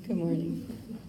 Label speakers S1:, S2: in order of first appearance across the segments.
S1: Good morning.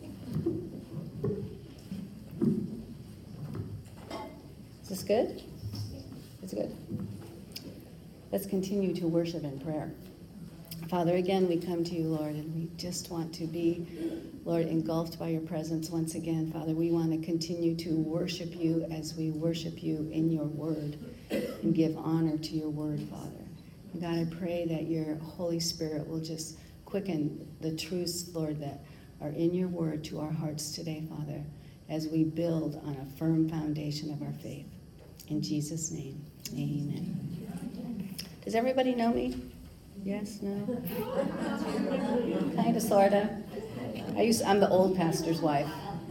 S1: Is this good? It's good. Let's continue to worship in prayer. Father, again, we come to you, Lord, and we just want to be, Lord, engulfed by your presence once again. Father, we want to continue to worship you as we worship you in your word and give honor to your word, Father. And God, I pray that your Holy Spirit will just quicken the truths, Lord, that are in your word to our hearts today, Father, as we build on a firm foundation of our faith. In Jesus' name, amen. Does everybody know me? Yes, no? Kind of, sort of. I'm the old pastor's wife.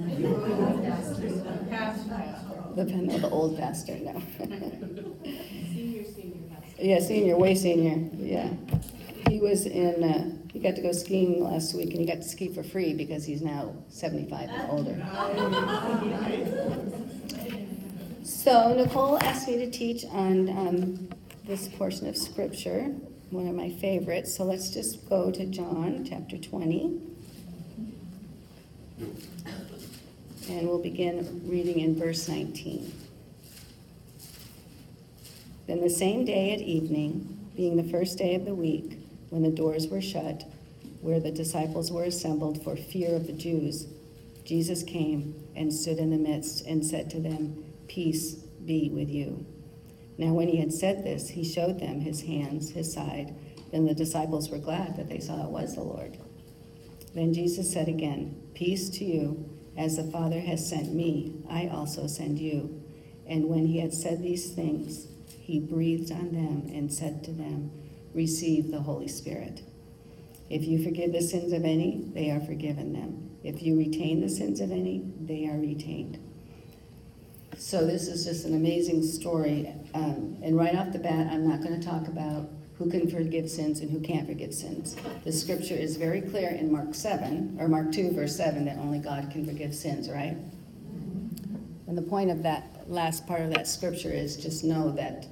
S1: The old pastor, no.
S2: Senior pastor.
S1: Yeah, senior, way senior, yeah. He was he got to go skiing last week, and he got to ski for free because he's now 75 and older. So Nicole asked me to teach on this portion of Scripture, one of my favorites. So let's just go to John chapter 20. And we'll begin reading in verse 19. Then the same day at evening, being the first day of the week, when the doors were shut, where the disciples were assembled for fear of the Jews, Jesus came and stood in the midst and said to them, "Peace be with you." Now when he had said this, he showed them his hands, his side. Then the disciples were glad that they saw it was the Lord. Then Jesus said again, "Peace to you. As the Father has sent me, I also send you." And when he had said these things, he breathed on them and said to them, "Receive the Holy Spirit. If you forgive the sins of any, they are forgiven them. If you retain the sins of any, they are retained." So this is just an amazing story. And right off the bat, I'm not going to talk about who can forgive sins and who can't forgive sins. The scripture is very clear in Mark 2, verse 7, that only God can forgive sins, right? And the point of that last part of that scripture is just know that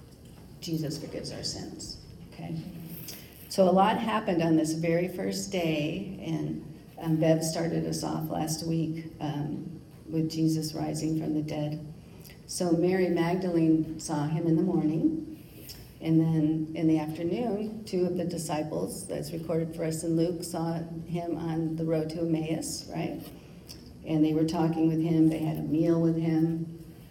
S1: Jesus forgives our sins, okay? So a lot happened on this very first day, and Bev started us off last week with Jesus rising from the dead. So Mary Magdalene saw him in the morning. And then in the afternoon, two of the disciples, that's recorded for us in Luke, saw him on the road to Emmaus, right? And they were talking with him. They had a meal with him.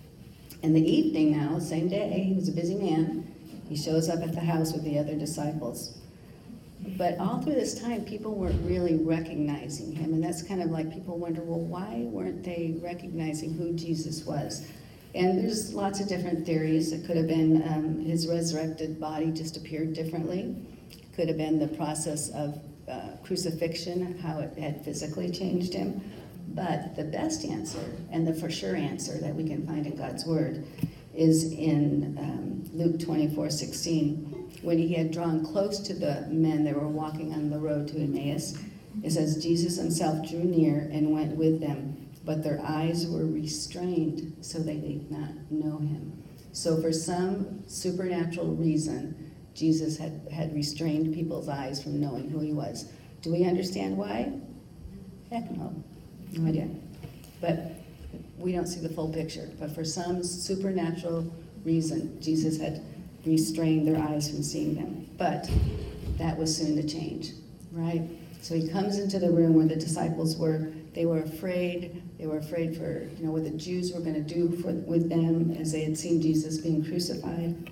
S1: In the evening now, same day, he was a busy man. He shows up at the house with the other disciples. But all through this time, people weren't really recognizing him. And that's kind of like people wonder, well, why weren't they recognizing who Jesus was? And there's lots of different theories. It could have been his resurrected body just appeared differently. It could have been the process of crucifixion, how it had physically changed him. But the best answer, and the for sure answer that we can find in God's Word, is in Luke 24:16. When he had drawn close to the men that were walking on the road to Emmaus, it says, Jesus himself drew near and went with them. But their eyes were restrained so they did not know him. So for some supernatural reason, Jesus had restrained people's eyes from knowing who he was. Do we understand why? Heck no. No idea. But we don't see the full picture. But for some supernatural reason, Jesus had restrained their eyes from seeing them. But that was soon to change, right? So he comes into the room where the disciples were. They were afraid. They were afraid for, what the Jews were going to do with them as they had seen Jesus being crucified.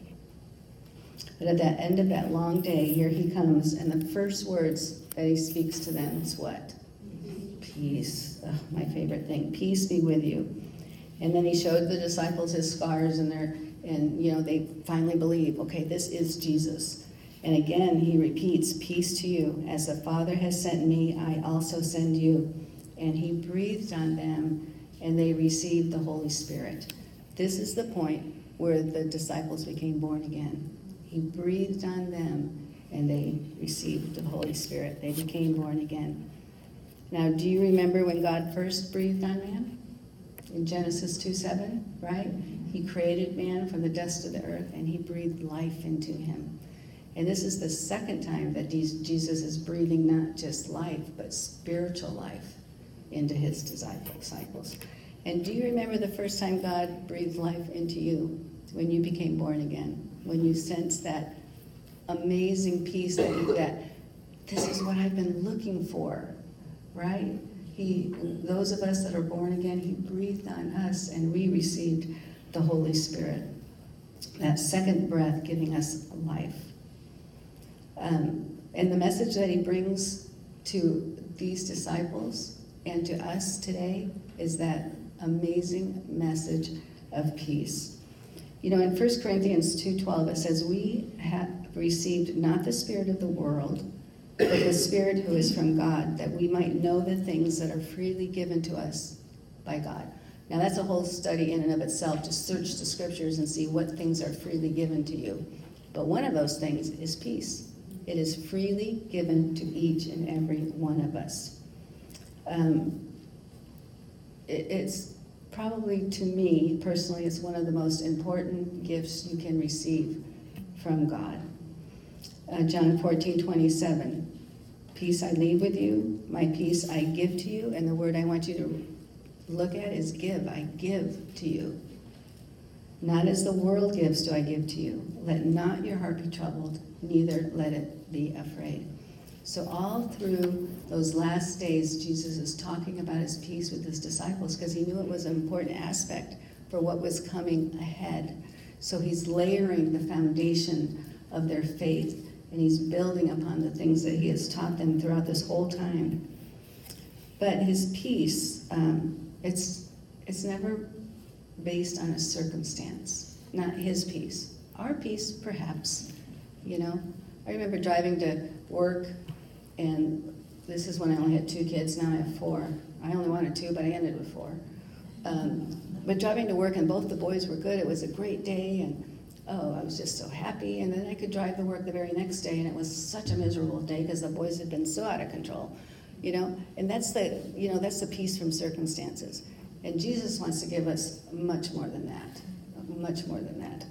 S1: But at the end of that long day, here he comes, and the first words that he speaks to them is what? Peace. Oh, my favorite thing. Peace be with you. And then he showed the disciples his scars, and they finally believe, okay, this is Jesus. And again, he repeats, "Peace to you. As the Father has sent me, I also send you." And he breathed on them, and they received the Holy Spirit. This is the point where the disciples became born again. He breathed on them, and they received the Holy Spirit. They became born again. Now, do you remember when God first breathed on man? In Genesis 2:7, right? He created man from the dust of the earth, and he breathed life into him. And this is the second time that Jesus is breathing not just life, but spiritual life into his disciples. And do you remember the first time God breathed life into you? When you became born again, when you sensed that amazing peace that this is what I've been looking for, right? Those of us that are born again, he breathed on us and we received the Holy Spirit. That second breath giving us life. And the message that he brings to these disciples and to us today is that amazing message of peace. You know, in 1 Corinthians 2:12, it says, we have received not the spirit of the world, but the Spirit who is from God, that we might know the things that are freely given to us by God. Now that's a whole study in and of itself, to search the scriptures and see what things are freely given to you. But one of those things is peace. It is freely given to each and every one of us. It's probably, to me personally, it's one of the most important gifts you can receive from God. John 14:27, peace I leave with you, my peace I give to you. And the word I want you to look at is give. I give to you. Not as the world gives do I give to you. Let not your heart be troubled, neither let it be afraid. So all through those last days, Jesus is talking about his peace with his disciples because he knew it was an important aspect for what was coming ahead. So he's layering the foundation of their faith, and he's building upon the things that he has taught them throughout this whole time. But his peace, it's never based on a circumstance, not his peace. Our peace, perhaps, you know. I remember driving to work, and this is when I only had 2 kids, now I have 4. I only wanted 2, but I ended with 4. But driving to work, and both the boys were good. It was a great day, and I was just so happy. And then I could drive to work the very next day, and it was such a miserable day because the boys had been so out of control, you know. And that's the peace from circumstances. And Jesus wants to give us much more than that, much more than that.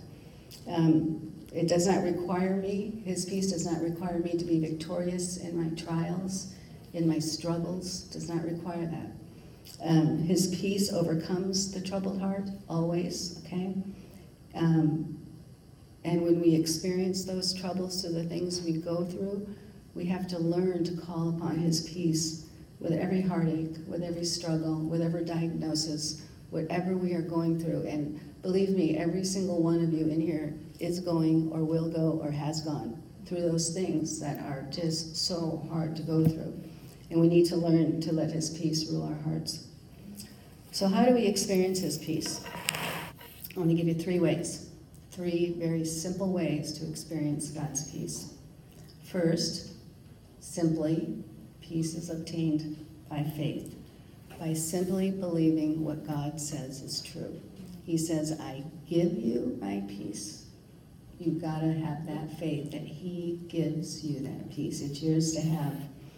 S1: It does not require me, his peace does not require me to be victorious in my trials, in my struggles, does not require that. His peace overcomes the troubled heart, always, okay? And when we experience those troubles to the things we go through, we have to learn to call upon his peace with every heartache, with every struggle, with every diagnosis, whatever we are going through. And believe me, every single one of you in here is going or will go or has gone through those things that are just so hard to go through. And we need to learn to let his peace rule our hearts. So how do we experience his peace? I want to give you 3 ways. 3 very simple ways to experience God's peace. First, simply, peace is obtained by faith, by simply believing what God says is true. He says, I give you my peace. You've got to have that faith that he gives you that peace. It's yours to have.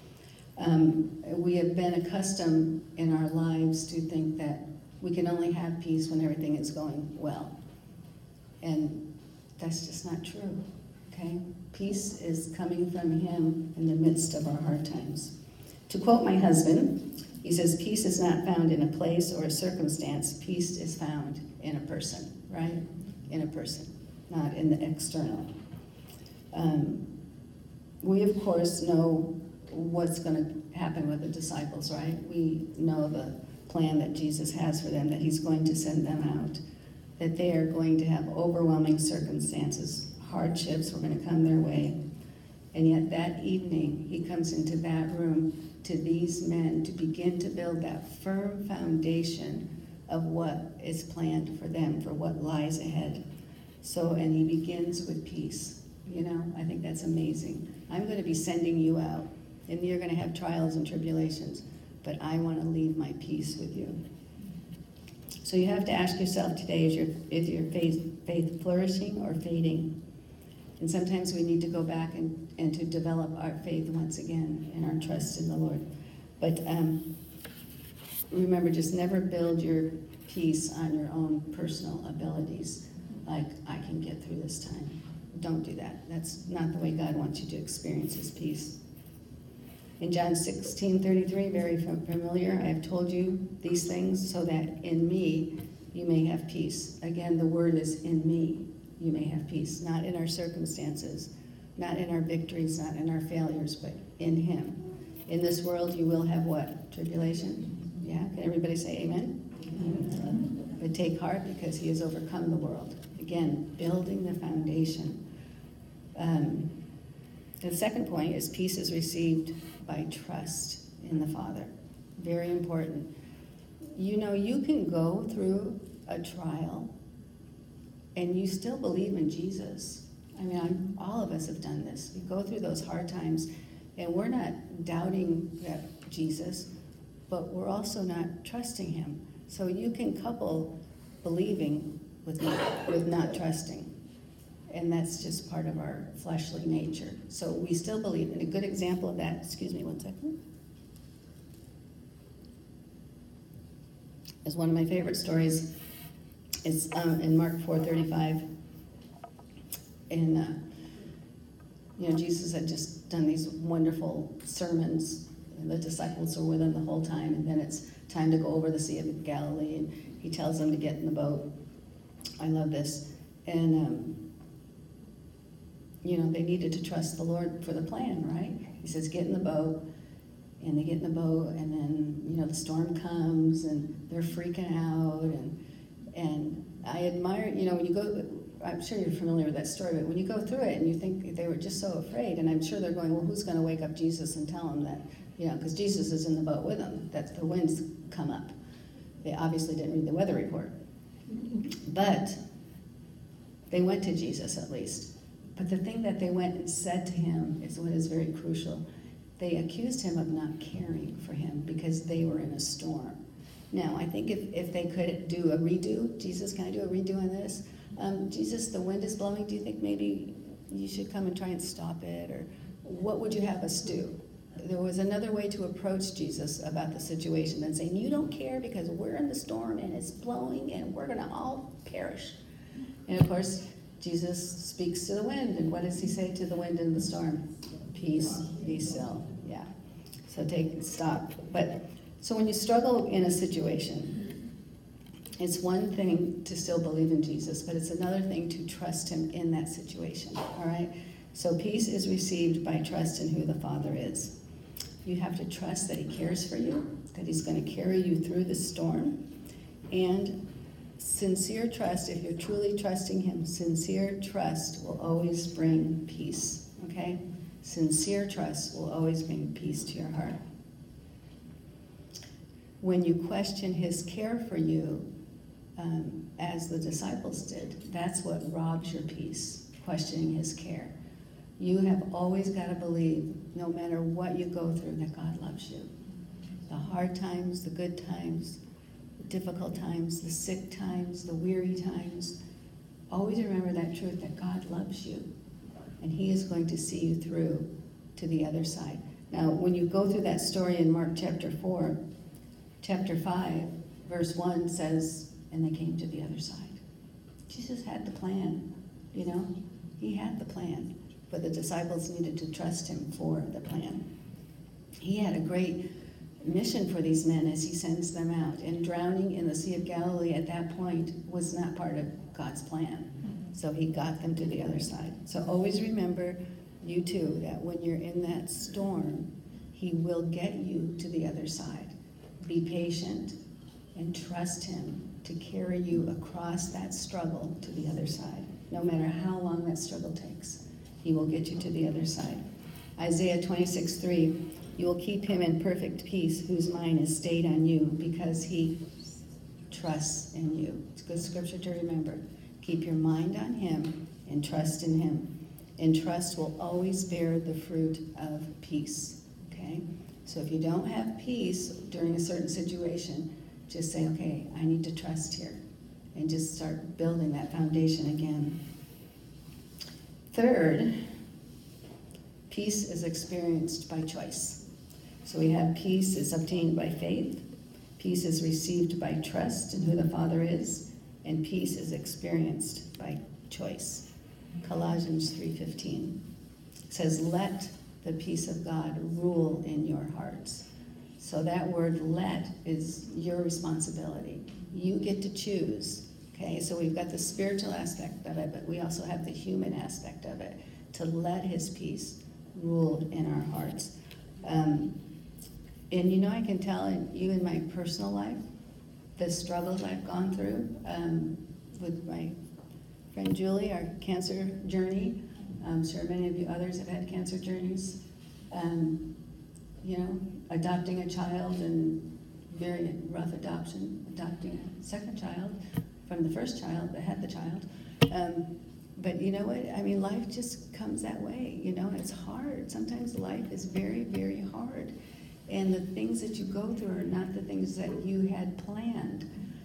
S1: We have been accustomed in our lives to think that we can only have peace when everything is going well. And that's just not true, okay? Peace is coming from him in the midst of our hard times. To quote my husband, he says, peace is not found in a place or a circumstance. Peace is found in a person, right? In a person, not in the external. We, of course, know what's going to happen with the disciples, right? We know the plan that Jesus has for them, that he's going to send them out, that they are going to have overwhelming circumstances, hardships were going to come their way. And yet that evening, he comes into that room to these men to begin to build that firm foundation of what is planned for them, for what lies ahead. So, and he begins with peace. You know, I think that's amazing. I'm going to be sending you out, and you're going to have trials and tribulations, but I want to leave my peace with you. So you have to ask yourself today, is your faith flourishing or fading? And sometimes we need to go back and to develop our faith once again and our trust in the Lord. But remember, just never build your peace on your own personal abilities. Like, I can get through this time. don't do that. That's not the way God wants you to experience his peace. In John 16:33, very familiar, I have told you these things so that in me you may have peace. Again, the word is in me you may have peace, not in our circumstances, not in our victories, not in our failures, but in him. In this world you will have what? Tribulation? Yeah? Can everybody say amen? Amen. But take heart because he has overcome the world. Again, building the foundation. The second point is peace is received by trust in the Father. Very important. You know, you can go through a trial and you still believe in Jesus. I mean, all of us have done this. We go through those hard times and we're not doubting that Jesus, but we're also not trusting him. So you can couple believing with not trusting. And that's just part of our fleshly nature. So we still believe. And a good example of that, excuse me one second, is one of my favorite stories. It's in Mark 4:35. And, Jesus had just done these wonderful sermons. And the disciples were with him the whole time. And then it's time to go over the Sea of Galilee. And he tells them to get in the boat. I love this. And, they needed to trust the Lord for the plan, right? He says, get in the boat. And they get in the boat, and then, the storm comes, and they're freaking out. And I admire, when you go, I'm sure you're familiar with that story, but when you go through it and you think they were just so afraid, and I'm sure they're going, well, who's going to wake up Jesus and tell him that, because Jesus is in the boat with them, that the winds come up. They obviously didn't read the weather report. But they went to Jesus at least. But the thing that they went and said to him is what is very crucial. They accused him of not caring for him because they were in a storm. Now, I think if they could do a redo, Jesus, can I do a redo on this? Jesus, the wind is blowing. Do you think maybe you should come and try and stop it? Or what would you have us do? There was another way to approach Jesus about the situation than saying, you don't care because we're in the storm and it's blowing and we're going to all perish. And of course, Jesus speaks to the wind. And what does he say to the wind and the storm? Peace, be still. Yeah. So stop. But so when you struggle in a situation, it's one thing to still believe in Jesus, but it's another thing to trust him in that situation. All right? So peace is received by trust in who the Father is. You have to trust that he cares for you, that he's going to carry you through the storm. And sincere trust, if you're truly trusting him, sincere trust will always bring peace. Okay? Sincere trust will always bring peace to your heart. When you question his care for you, as the disciples did, that's what robs your peace, questioning his care. You have always got to believe, no matter what you go through, that God loves you. The hard times, the good times, the difficult times, the sick times, the weary times. Always remember that truth, that God loves you. And he is going to see you through to the other side. Now, when you go through that story in Mark chapter 4, chapter 5, verse 1 says, and they came to the other side. Jesus had the plan, He had the plan. But the disciples needed to trust him for the plan. He had a great mission for these men as he sends them out. And drowning in the Sea of Galilee at that point was not part of God's plan. So he got them to the other side. So always remember, you too, that when you're in that storm, he will get you to the other side. Be patient and trust him to carry you across that struggle to the other side. No matter how long that struggle takes, he will get you to the other side. Isaiah 26:3, you will keep him in perfect peace whose mind is stayed on you because he trusts in you. It's good scripture to remember. Keep your mind on him and trust in him. And trust will always bear the fruit of peace. Okay? So if you don't have peace during a certain situation, just say, okay, I need to trust here. And just start building that foundation again. Third, peace is experienced by choice. So we have peace is obtained by faith. Peace is received by trust in who the Father is. And peace is experienced by choice. Colossians 3:15. It says, let the peace of God rule in your hearts. So that word let is your responsibility. You get to choose. Okay, so we've got the spiritual aspect of it, but we also have the human aspect of it, to let his peace rule in our hearts. And I can tell you in my personal life, the struggles I've gone through with my friend Julie, our cancer journey. I'm sure many of you others have had cancer journeys. Adopting a child and very rough adoption, adopting a second child from the first child that had the child. But you know what? I mean, life just comes that way, it's hard. Sometimes life is very, very hard. And the things that you go through are not the things that you had planned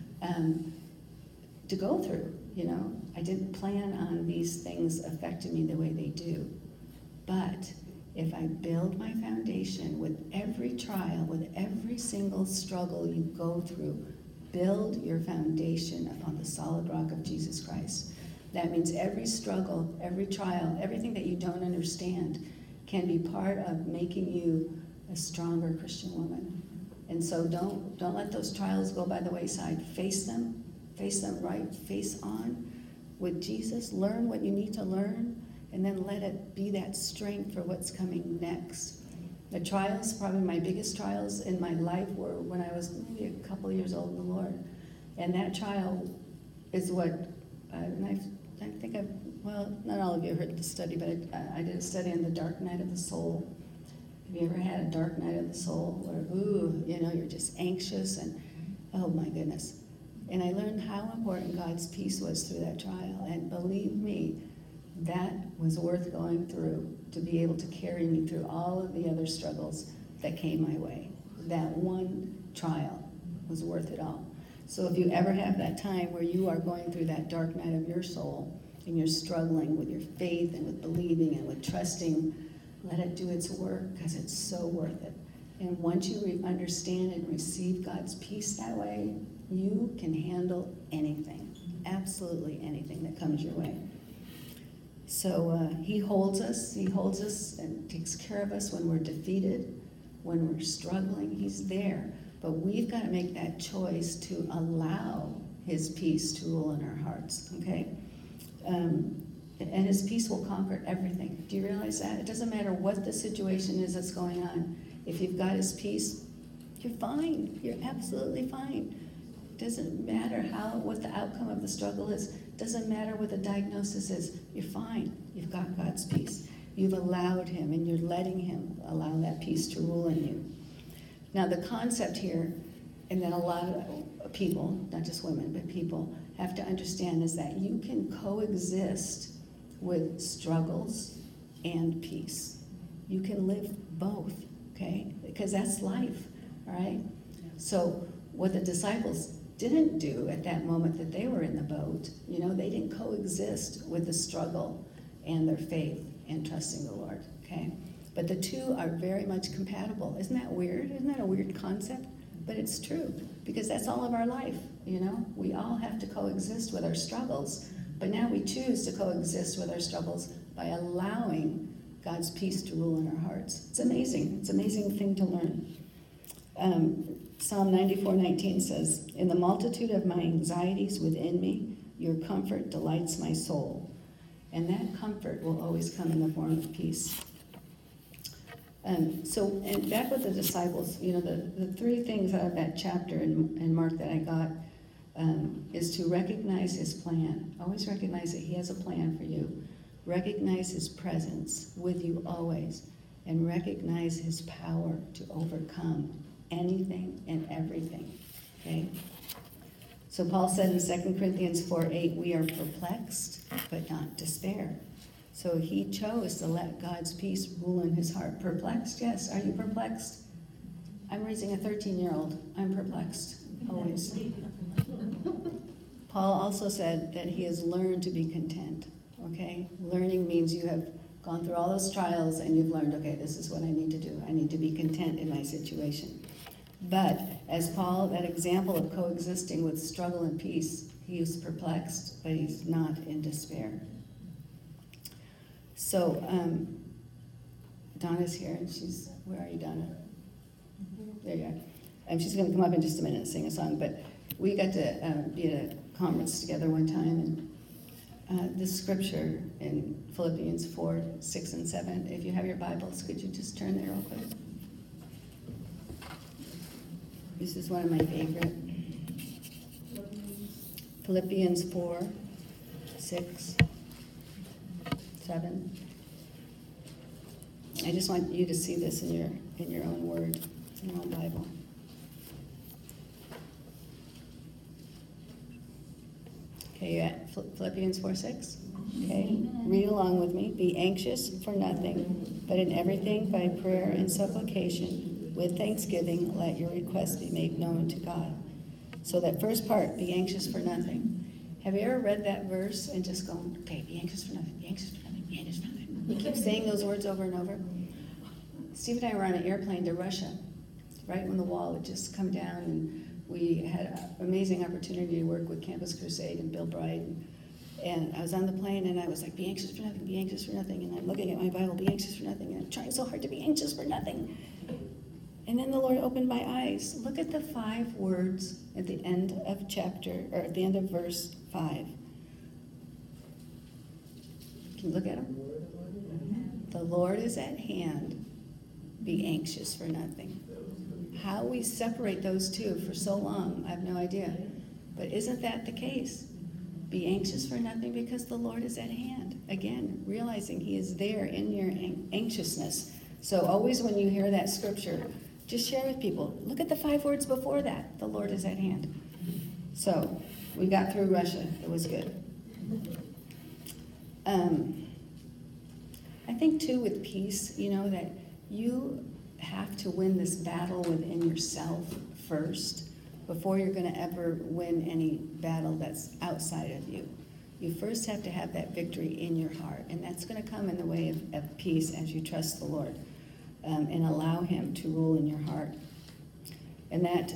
S1: to go through, I didn't plan on these things affecting me the way they do. But if I build my foundation with every trial, with every single struggle you go through, build your foundation upon the solid rock of Jesus Christ. That means every struggle, every trial, everything that you don't understand can be part of making you a stronger Christian woman. And so don't let those trials go by the wayside. Face them right, face on with Jesus. Learn what you need to learn, and then let it be that strength for what's coming next. The trials, probably my biggest trials in my life, were when I was maybe a couple years old in the Lord. And that trial is what, I think not all of you heard the study, but I did a study on the dark night of the soul. Have you ever had a dark night of the soul where, you're just anxious and, oh my goodness. And I learned how important God's peace was through that trial. And believe me, that was worth going through to be able to carry me through all of the other struggles that came my way. That one trial was worth it all. So if you ever have that time where you are going through that dark night of your soul and you're struggling with your faith and with believing and with trusting, let it do its work, because it's so worth it. And once you understand and receive God's peace that way, you can handle anything, absolutely anything that comes your way. So he holds us and takes care of us when we're defeated, when we're struggling. He's there. But we've got to make that choice to allow his peace to rule in our hearts, okay? And his peace will conquer everything. Do you realize that? It doesn't matter what the situation is that's going on. If you've got his peace, you're fine. You're absolutely fine. It doesn't matter what the outcome of the struggle is. It doesn't matter what the diagnosis is. You're fine. You've got God's peace. You've allowed him, and you're letting him allow that peace to rule in you. Now, the concept here, and that a lot of people, not just women, but people, have to understand is that you can coexist with struggles and peace. You can live both, okay? Because that's life, all right? So what the disciples didn't do at that moment that they were in the boat, they didn't coexist with the struggle and their faith and trusting the Lord, okay? But the two are very much compatible. Isn't that weird? Isn't that a weird concept? But it's true, because that's all of our life, We all have to coexist with our struggles, but now we choose to coexist with our struggles by allowing God's peace to rule in our hearts. It's amazing. It's an amazing thing to learn. Psalm 94:19 says, "In the multitude of my anxieties within me, your comfort delights my soul." And that comfort will always come in the form of peace. And back with the disciples, the three things out of that chapter in Mark that I got is to recognize his plan. Always recognize that he has a plan for you. Recognize his presence with you always. And recognize his power to overcome anything and everything. Okay? So Paul said in 2 Corinthians 4:8, we are perplexed, but not despair. So he chose to let God's peace rule in his heart. Perplexed? Yes. Are you perplexed? I'm raising a 13-year-old. I'm perplexed, always. Paul also said that he has learned to be content, okay? Learning means you have gone through all those trials and you've learned, okay, this is what I need to do. I need to be content in my situation. But as Paul, that example of coexisting with struggle and peace, he was perplexed, but he's not in despair. So, Donna's here, and where are you, Donna? There you are. She's going to come up in just a minute and sing a song, but we got to be at a conference together one time, and this scripture in Philippians 4, 6, and 7, if you have your Bibles, could you just turn there real quick? This is one of my favorite. Philippians 4, 6, 7. I just want you to see this in your own word, in your own Bible. Okay, you at Philippians 4, 6? Okay, read along with me. Be anxious for nothing, but in everything by prayer and supplication, with thanksgiving, let your requests be made known to God. So that first part, be anxious for nothing. Have you ever read that verse and just gone, okay, be anxious for nothing, be anxious for nothing, be anxious for nothing? We keep saying those words over and over. Steve and I were on an airplane to Russia, right when the wall had just come down, and we had an amazing opportunity to work with Campus Crusade and Bill Bright. And I was on the plane, and I was like, be anxious for nothing, be anxious for nothing. And I'm looking at my Bible, be anxious for nothing. And I'm trying so hard to be anxious for nothing. And then the Lord opened my eyes. Look at the 5 words at the end of at the end of verse 5. Can you look at them? The Lord is at hand. Be anxious for nothing. How we separate those two for so long, I have no idea. But isn't that the case? Be anxious for nothing because the Lord is at hand. Again, realizing He is there in your anxiousness. So always when you hear that scripture, just share with people. Look at the 5 words before that. The Lord is at hand. So we got through Russia. It was good. I think too with peace, that you have to win this battle within yourself first before you're going to ever win any battle that's outside of you. You first have to have that victory in your heart, and that's going to come in the way of peace as you trust the Lord and allow Him to rule in your heart. And that,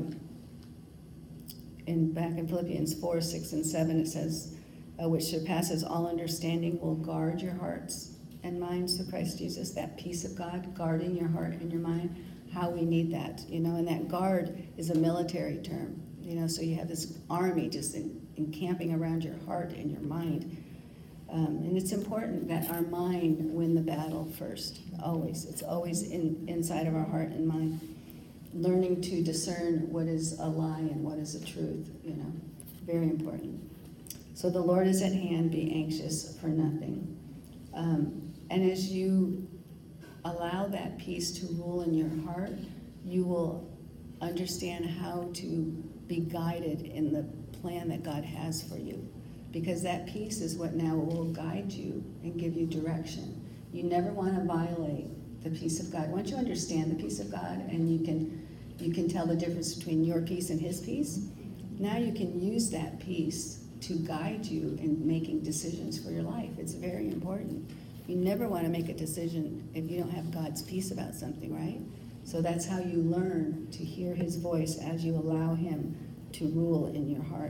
S1: back in Philippians 4, 6, and 7, it says, which surpasses all understanding will guard your hearts and minds through Christ Jesus. That peace of God guarding your heart and your mind, how we need that, and that guard is a military term, so you have this army just encamping around your heart and your mind. And it's important that our mind win the battle first, always. It's always inside of our heart and mind, learning to discern what is a lie and what is a truth, very important. So the Lord is at hand, be anxious for nothing. And as you allow that peace to rule in your heart, you will understand how to be guided in the plan that God has for you. Because that peace is what now will guide you and give you direction. You never want to violate the peace of God. Once you understand the peace of God and you can tell the difference between your peace and His peace, now you can use that peace to guide you in making decisions for your life. It's very important. You never want to make a decision if you don't have God's peace about something, right? So that's how you learn to hear His voice as you allow Him to rule in your heart.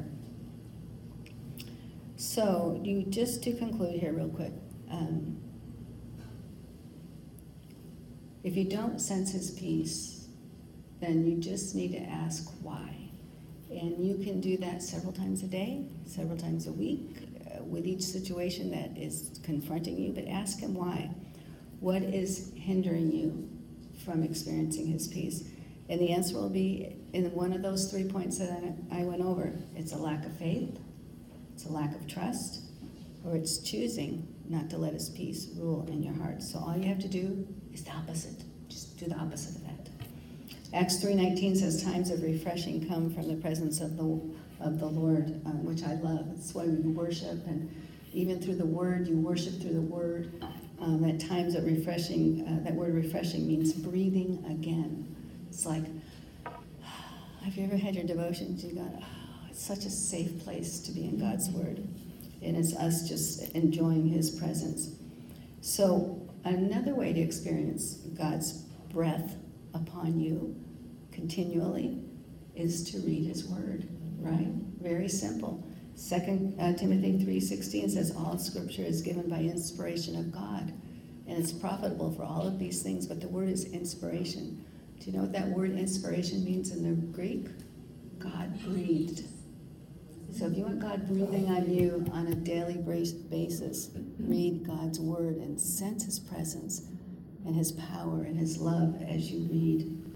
S1: So just to conclude here real quick, if you don't sense His peace, then you just need to ask why. And you can do that several times a day, several times a week, with each situation that is confronting you, but ask Him why. What is hindering you from experiencing His peace? And the answer will be in one of those 3 points that I went over. It's a lack of faith, it's a lack of trust, or it's choosing not to let His peace rule in your heart. So all you have to do is the opposite. Just do the opposite of that. Acts 3:19 says, times of refreshing come from the presence of the Lord, which I love. That's why we worship, and even through the Word, you worship through the Word. At times of refreshing, that word refreshing means breathing again. It's like, have you ever had your devotions? You go, it's such a safe place to be in God's Word. And it's us just enjoying His presence. So another way to experience God's breath upon you continually is to read His Word, right? Very simple. Second Timothy 3:16 says, all scripture is given by inspiration of God, and it's profitable for all of these things, but the word is inspiration. Do you know what that word inspiration means in the Greek? God breathed. So if you want God breathing on you on a daily basis, read God's word and sense his presence and his power and his love as you read